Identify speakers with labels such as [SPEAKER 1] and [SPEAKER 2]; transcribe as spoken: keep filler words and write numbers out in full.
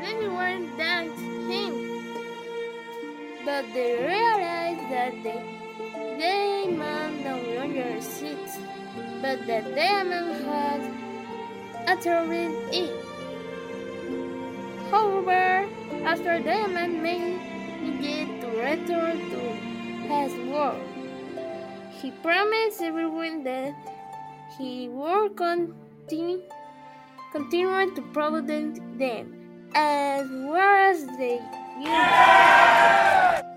[SPEAKER 1] everyone thanked him, but they realized that the diamond no longer exists, but that diamond had absorbed it. However, after Diamond managed to return to his world, he promised everyone that he would continue, continue to protect them as well as the universe.